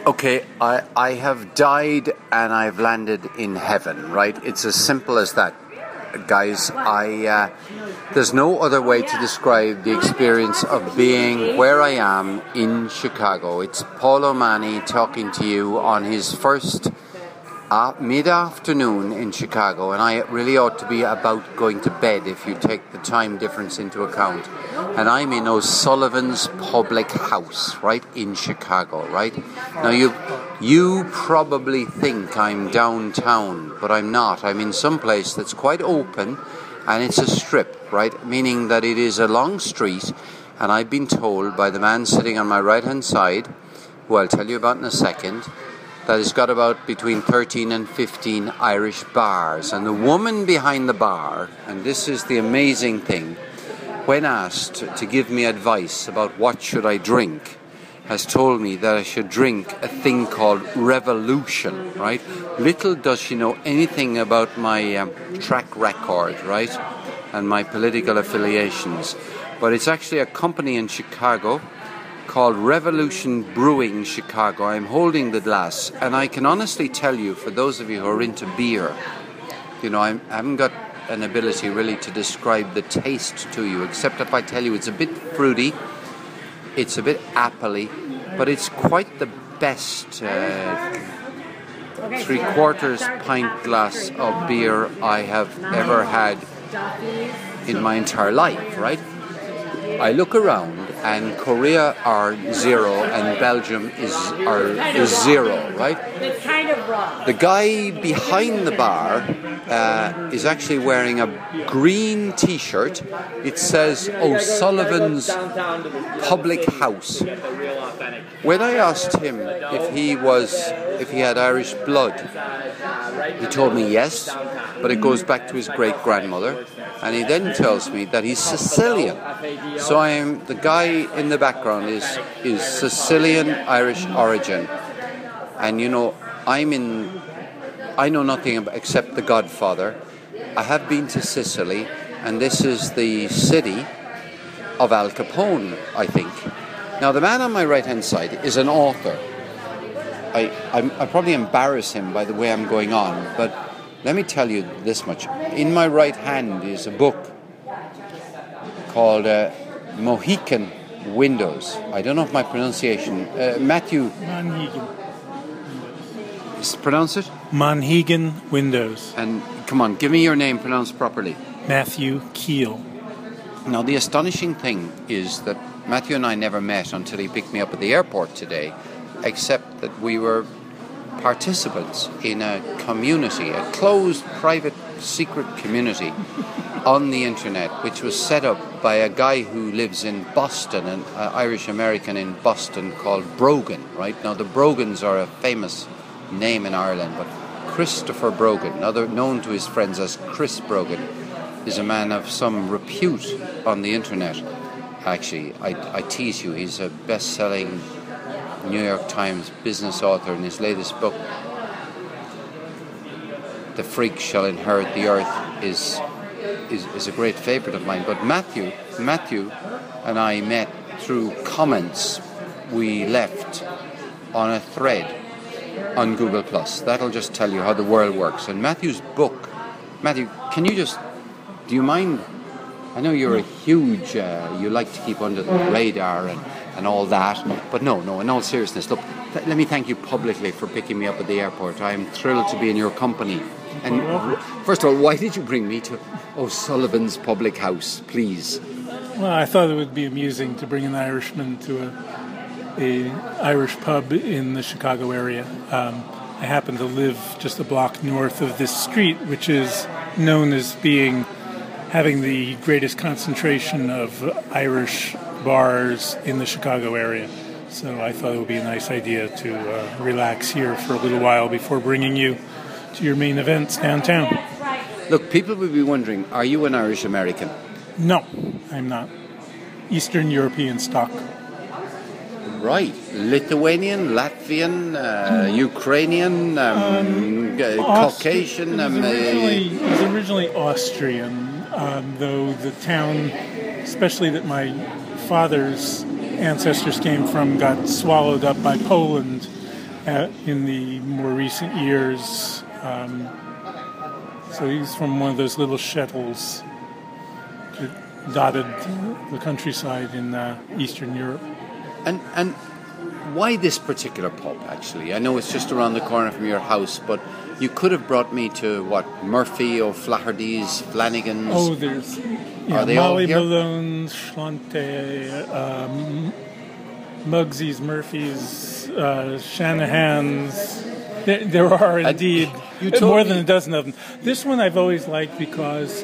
Okay, I have died and I've landed in heaven, right? It's as simple as that, guys. There's no other way to describe the experience of being where I am in Chicago. It's Paul O'Mahony talking to you on his first mid-afternoon in Chicago, and I really ought to be about going to bed if you take the time difference into account. And I'm in O'Sullivan's Public House, right, in Chicago, right? Now you probably think I'm downtown, but I'm not. I'm in some place that's quite open, and it's a strip, right? Meaning that it is a long street, and I've been told by the man sitting on my right-hand side, who I'll tell you about in a second, that it's got about between 13 and 15 Irish bars. And the woman behind the bar, and this is the amazing thing, when asked to give me advice about what should I drink, has told me that I should drink a thing called Revolution, right? Little does she know anything about my track record, right, and my political affiliations. But it's actually a company in Chicago called Revolution Brewing Chicago. I'm holding the glass, and I can honestly tell you, for those of you who are into beer, I haven't got an ability really to describe the taste to you, except if I tell you it's a bit fruity, it's a bit appley, but it's quite the best 3/4 pint glass of beer I have ever had in my entire life, right? I look around, and Korea are 0 and Belgium is 0, right? It's kind of wrong. The guy behind the bar is actually wearing a green t-shirt. It says O'Sullivan's Public House. When I asked him if he had Irish blood, he told me yes, but it goes back to his great-grandmother. And he then tells me that he's Sicilian. So the guy in the background is Sicilian Irish origin. And I know nothing except The Godfather. I have been to Sicily, and this is the city of Al Capone, I think. Now, the man on my right-hand side is an author. I probably embarrass him by the way I'm going on, but let me tell you this much. In my right hand is a book called Mohican Windows. I don't know if my pronunciation... Matthew... Monhegan. Pronounce it? Monhegan Windows. And come on, give me your name pronounced properly. Matthew Keel. Now, the astonishing thing is that Matthew and I never met until he picked me up at the airport today, except that we were participants in a community, a closed, private, secret community on the internet, which was set up by a guy who lives in Boston, an Irish-American in Boston called Brogan, right? Now, the Brogans are a famous name in Ireland, but Christopher Brogan, known to his friends as Chris Brogan, is a man of some repute on the internet. Actually, I tease you, he's a best-selling New York Times business author, in his latest book, The Freak Shall Inherit the Earth, is a great favourite of mine. But Matthew and I met through comments we left on a thread on Google+. That'll just tell you how the world works. And Matthew's book, Matthew, do you mind? I know you're a huge, you like to keep under the radar and all that, but no, in all seriousness, look, let me thank you publicly for picking me up at the airport. I am thrilled to be in your company. And first of all, why did you bring me to O'Sullivan's Public House, please? Well, I thought it would be amusing to bring an Irishman to a Irish pub in the Chicago area. I happen to live just a block north of this street, which is known as having the greatest concentration of Irish bars in the Chicago area. So I thought it would be a nice idea to relax here for a little while before bringing you to your main events downtown. Look, people will be wondering, are you an Irish American? No, I'm not. Eastern European stock. Right. Lithuanian, Latvian, Ukrainian, Caucasian. It was originally Austrian, though the town, especially that my father's ancestors came from, got swallowed up by Poland in the more recent years. So he's from one of those little shuttles that dotted the countryside in Eastern Europe. And why this particular pub, actually? I know it's just around the corner from your house, but you could have brought me to, Murphy, O'Flaherty's, Flanagan's? Oh, there's Are they Molly all here? Malone, Schlante, Muggsy's, Murphy's, Shanahan's. There are indeed more than a dozen of them. This one I've always liked because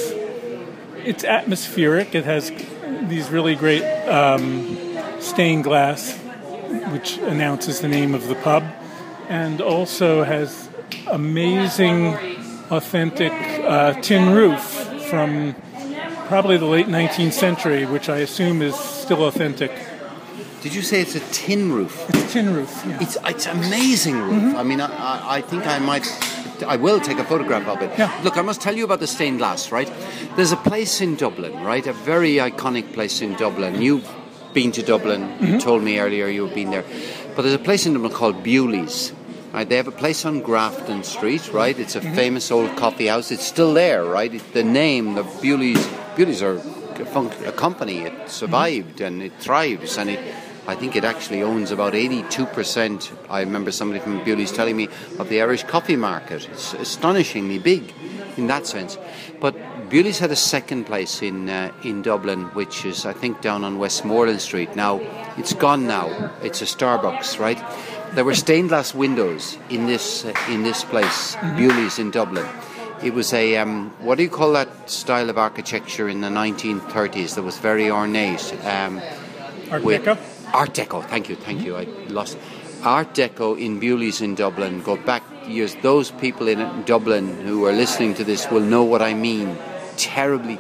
it's atmospheric. It has these really great stained glass, which announces the name of the pub, and also has amazing, authentic tin roof from probably the late 19th century, which I assume is still authentic. Did you say it's a tin roof? It's a tin roof, yeah. It's amazing roof. Mm-hmm. I mean, I think I will take a photograph of it. Yeah. Look, I must tell you about the stained glass, right? There's a place in Dublin, right? A very iconic place in Dublin. You've been to Dublin. Mm-hmm. You told me earlier you've been there. But there's a place in Dublin called Bewley's. Right? They have a place on Grafton Street, right? It's a famous old coffee house. It's still there, right? The name, the Bewley's are a company. It survived and it thrives, and I think it actually owns about 82%, I remember somebody from Bewley's telling me, of the Irish coffee market. It's astonishingly big in that sense. But Bewley's had a second place in Dublin, which is, I think, down on Westmoreland Street. Now, it's gone now. It's a Starbucks, right? There were stained glass windows in this place, Bewley's in Dublin. It was a, what do you call that style of architecture in the 1930s that was very ornate? Art Deco? Art Deco, thank you. I lost Art Deco in Bewley's in Dublin. Go back years. Those people in Dublin who are listening to this will know what I mean. Terribly,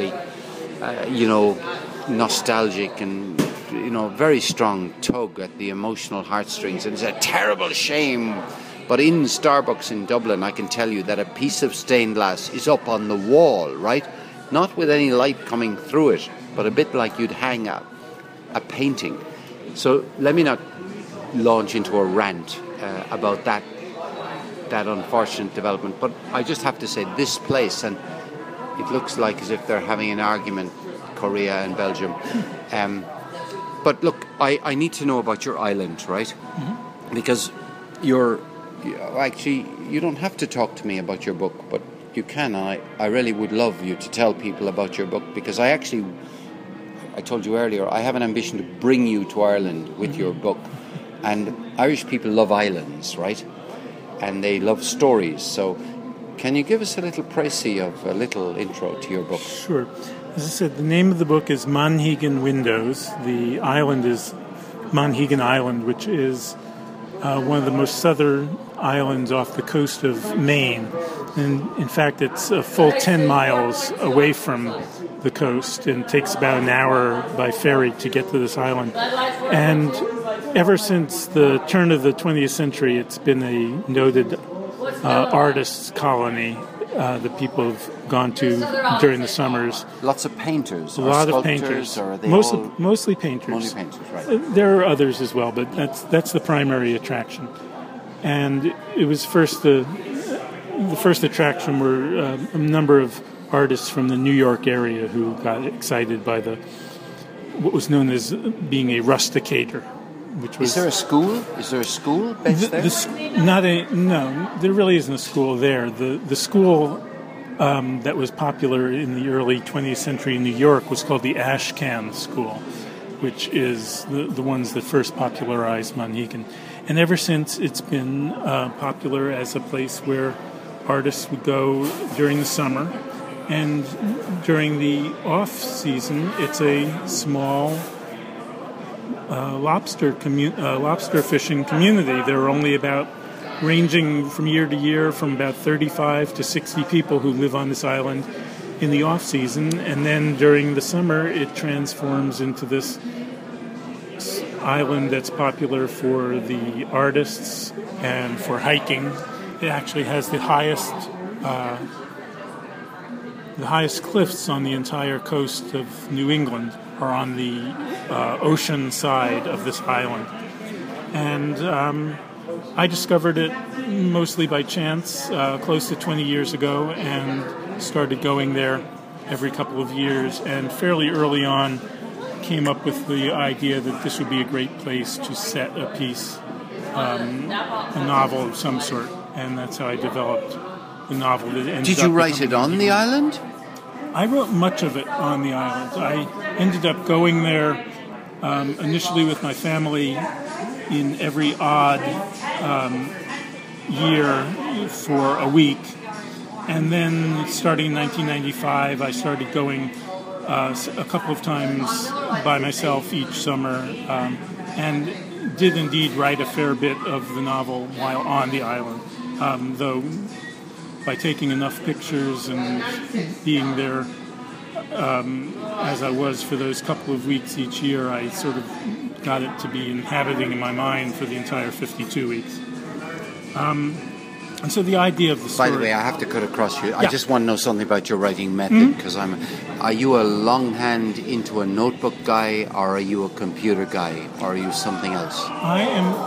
nostalgic and very strong tug at the emotional heartstrings. And it's a terrible shame. But in Starbucks in Dublin, I can tell you that a piece of stained glass is up on the wall, right? Not with any light coming through it, but a bit like you'd hang a painting. So let me not launch into a rant about that unfortunate development, but I just have to say this place, and it looks like as if they're having an argument, Korea and Belgium. But look, I need to know about your island, right? Mm-hmm. Because you don't have to talk to me about your book, but you can. And I really would love you to tell people about your book, because I told you earlier, I have an ambition to bring you to Ireland with your book. And Irish people love islands, right? And they love stories. So can you give us a little précis of a little intro to your book? Sure. As I said, the name of the book is Monhegan Windows. The island is Monhegan Island, which is one of the most southern islands off the coast of Maine. And in fact, it's a full 10 miles away from the coast, and takes about an hour by ferry to get to this island. And ever since the turn of the 20th century, it's been a noted artists' colony that people have gone to during the summers. Lots of painters. A lot of painters. Or are they mostly painters. Mostly painters, right. There are others as well, but that's the primary attraction. And it was the first attraction were a number of artists from the New York area who got excited by what was known as being a rusticator, which was. Is there a school? Is there a school based there? No, there really isn't a school there. The school that was popular in the early 20th century in New York was called the Ashcan School, which is the ones that first popularized Monhegan. And ever since, it's been popular as a place where artists would go during the summer. And during the off-season, it's a small lobster fishing community. There are only ranging from year to year, from about 35 to 60 people who live on this island in the off-season. And then during the summer, it transforms into this island that's popular for the artists and for hiking. It actually has the highest cliffs on the entire coast of New England are on the ocean side of this island. And I discovered it mostly by chance, close to 20 years ago, and started going there every couple of years. And fairly early on, came up with the idea that this would be a great place to set a piece, a novel of some sort. And that's how I developed the novel. Did you write it on the island? I wrote much of it on the island. I ended up going there initially with my family in every odd year for a week. And then starting in 1995, I started going a couple of times by myself each summer, and did indeed write a fair bit of the novel while on the island. Though by taking enough pictures and being there as I was for those couple of weeks each year, I sort of got it to be inhabiting in my mind for the entire 52 weeks. And so the idea of the story... By the way, I have to cut across you. Yeah. I just want to know something about your writing method, because are you a longhand into a notebook guy, or are you a computer guy, or are you something else? I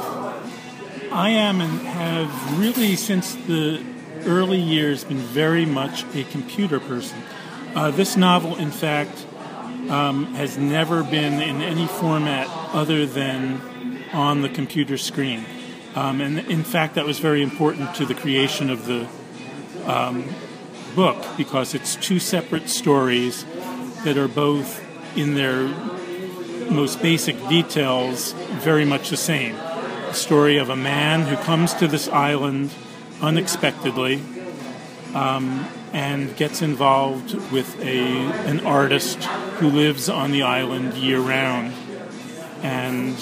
am and have really since the early years been very much a computer person. This novel, in fact, has never been in any format other than on the computer screen. And in fact, that was very important to the creation of the book, because it's two separate stories that are both, in their most basic details, very much the same. The story of a man who comes to this island unexpectedly and gets involved with an artist who lives on the island year-round. And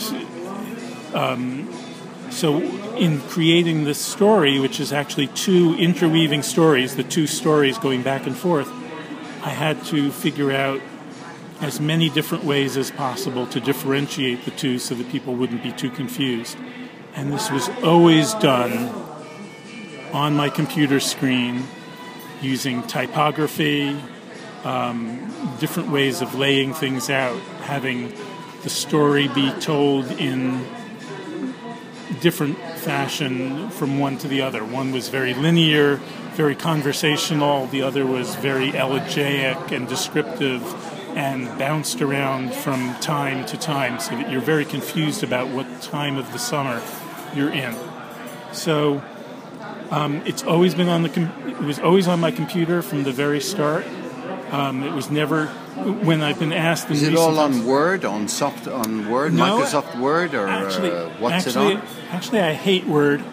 so in creating this story, which is actually two interweaving stories, the two stories going back and forth, I had to figure out as many different ways as possible to differentiate the two so that people wouldn't be too confused. And this was always done on my computer screen using typography, different ways of laying things out, having the story be told in different fashion from one to the other. One was very linear, very conversational. The other was very elegiac and descriptive and bounced around from time to time so that you're very confused about what time of the summer you're in. So it's always been it was always on my computer from the very start. It was never, when I've been asked in recent Is it all times, on Word, on Word, No, Microsoft Word, or what's it on? Actually, I hate Word.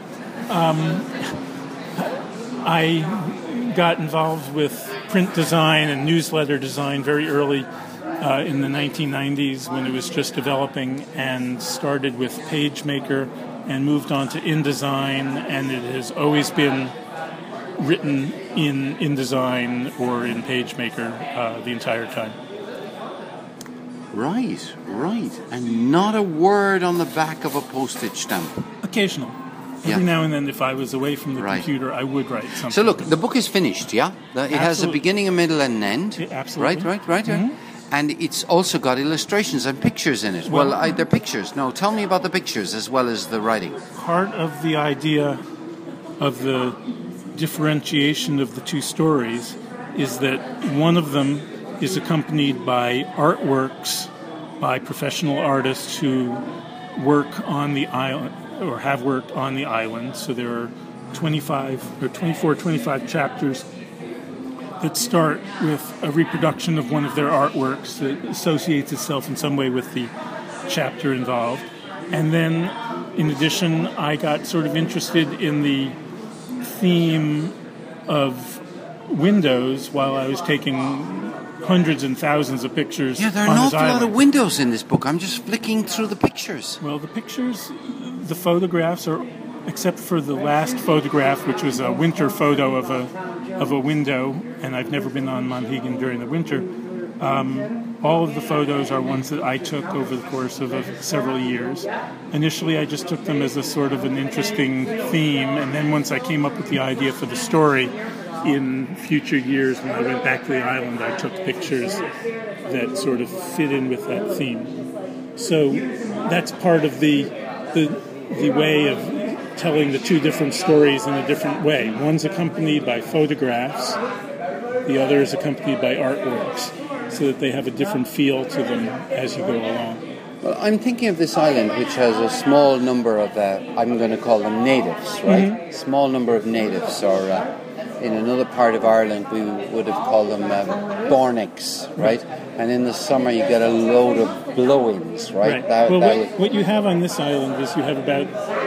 I got involved with print design and newsletter design very early in the 1990s when it was just developing, and started with PageMaker and moved on to InDesign, and it has always been written in InDesign or in PageMaker the entire time. Right. And not a word on the back of a postage stamp. Occasional. Every now and then, if I was away from the computer, I would write something. So look, the book is finished, yeah? It has a beginning, a middle, and an end. Yeah, absolutely. Right. Mm-hmm. And it's also got illustrations and pictures in it. Well, they're pictures. No, tell me about the pictures as well as the writing. Part of the idea of the differentiation of the two stories is that one of them is accompanied by artworks by professional artists who work on the island or have worked on the island. So there are 25 chapters that start with a reproduction of one of their artworks that associates itself in some way with the chapter involved. And then, in addition, I got sort of interested in the theme of windows while I was taking hundreds and thousands of pictures. Yeah, there are an awful lot of windows in this book. I'm just flicking through the pictures. Well, the pictures, the photographs are, except for the last photograph, which was a winter photo of a window, and I've never been on Monhegan during the winter. All of the photos are ones that I took over the course of several years. Initially, I just took them as a sort of an interesting theme, and then once I came up with the idea for the story, in future years when I went back to the island, I took pictures that sort of fit in with that theme. So that's part of the way of telling the two different stories in a different way. One's accompanied by photographs, the other is accompanied by artworks, so that they have a different feel to them as you go along. Well, I'm thinking of this island which has a small number of, I'm going to call them natives, right? Mm-hmm. Small number of natives, or in another part of Ireland we would have called them Bornics, right? And in the summer you get a load of blow-ins, right? What you have on this island is you have about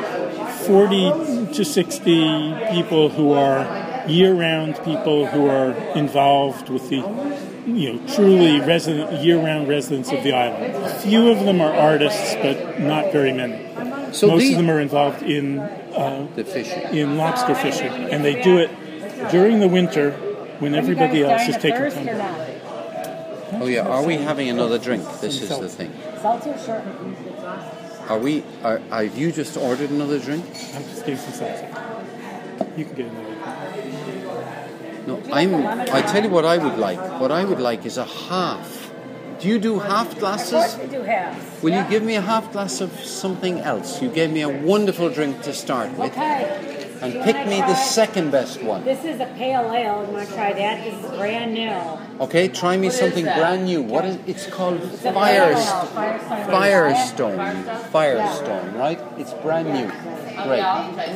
40 to 60 people who are year-round people who are involved with the truly year-round residents of the island. A few of them are artists, but not very many. So most of them are involved in the fishing, in lobster fishing, and they do it during the winter when everybody else is taking time. Oh yeah, are we having another drink? This is the thing. Salty or short? Have you just ordered another drink? I'm just getting some salsa. You can get another drink. No, I tell you what I would like. What I would like is a half. Do you do half glasses? Of course we do halves. Will you give me a half glass of something else? You gave me a wonderful drink to start with. Okay. And pick me the second best one. This is a pale ale. You want to try that? This is brand new. Okay, try me something brand new. What is it's called? Firestone. Firestone, right? It's brand new. Great.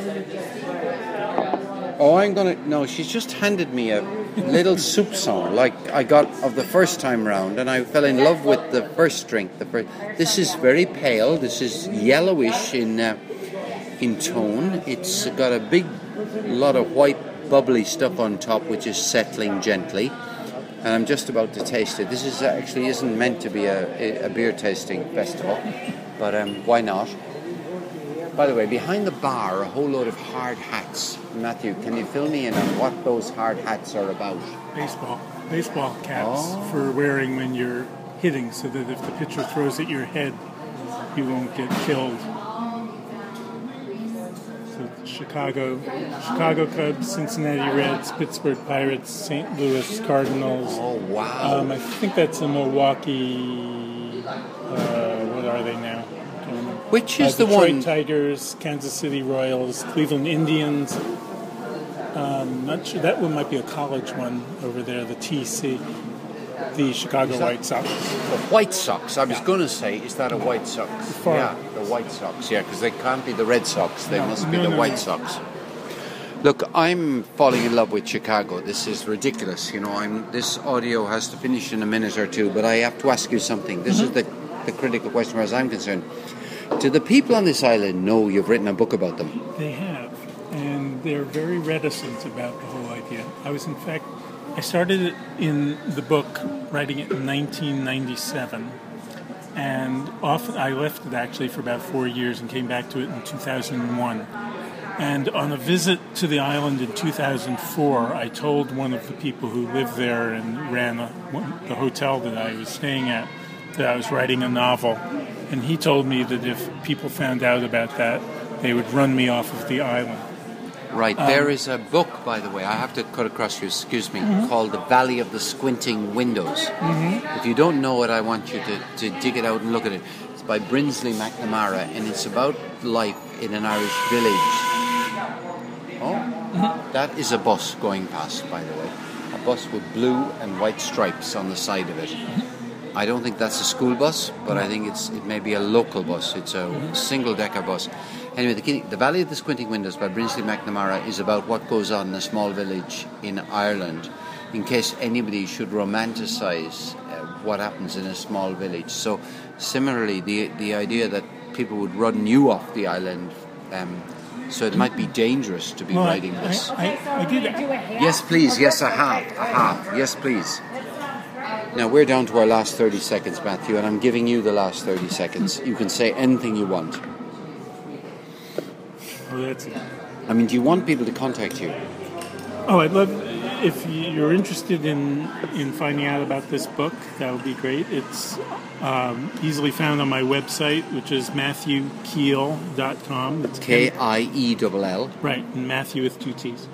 Oh, no, she's just handed me a little soupçon like I got of the first time round, and I fell in love with the first drink. This is very pale. This is yellowish in tone. It's got a big lot of white bubbly stuff on top, which is settling gently. And I'm just about to taste it. This is actually isn't meant to be a beer tasting festival, but why not? By the way, behind the bar, a whole load of hard hats. Matthew, can you fill me in on what those hard hats are about? Baseball caps for wearing when you're hitting, so that if the pitcher throws at your head, you won't get killed. So Chicago Cubs, Cincinnati Reds, Pittsburgh Pirates, St. Louis Cardinals. Oh, wow. I think that's a Milwaukee. What are they now? Which is the Detroit one? Tigers, Kansas City Royals, Cleveland Indians. Not sure, that one might be a college one over there. The TC, the Chicago White Sox. The White Sox. I was going to say, is that a White Sox? Yeah, the White Sox. Yeah, because they can't be the Red Sox. They must be the White Sox. Look, I'm falling in love with Chicago. This is ridiculous. This audio has to finish in a minute or two, but I have to ask you something. This is the critical question, as far as I'm concerned. Do the people on this island know you've written a book about them? They have, and they're very reticent about the whole idea. I started it in the book, writing it in 1997, and I left it actually for about 4 years and came back to it in 2001. And on a visit to the island in 2004, I told one of the people who lived there and ran the hotel that I was staying at that I was writing a novel. And he told me that if people found out about that, they would run me off of the island. Right. There is a book, by the way, I have to cut across you, excuse me, called The Valley of the Squinting Windows. If you don't know it, I want you to dig it out and look at it. It's by Brinsley McNamara, and it's about life in an Irish village. That is a bus going past, by the way. A bus with blue and white stripes on the side of it. I don't think that's a school bus, but I think it may be a local bus. It's a single-decker bus. Anyway, the Valley of the Squinting Windows by Brinsley McNamara is about what goes on in a small village in Ireland, in case anybody should romanticize what happens in a small village. So, similarly, the idea that people would run you off the island, so it might be dangerous to be writing this. I did. Yes, please. Yes, a half. Yes, please. Now, we're down to our last 30 seconds, Matthew, and I'm giving you the last 30 seconds. You can say anything you want. Oh, that's it. I mean, do you want people to contact you? Oh, I'd love, if you're interested in finding out about this book, that would be great. It's easily found on my website, which is MatthewKiel.com. It's Kiell. Right, and Matthew with 2 T's.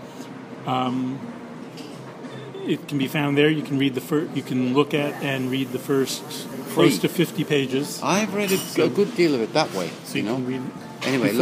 It can be found there. You can read you can look at and read the first close to 50 pages. I've read a good deal of it that way. So you can read it. Anyway, before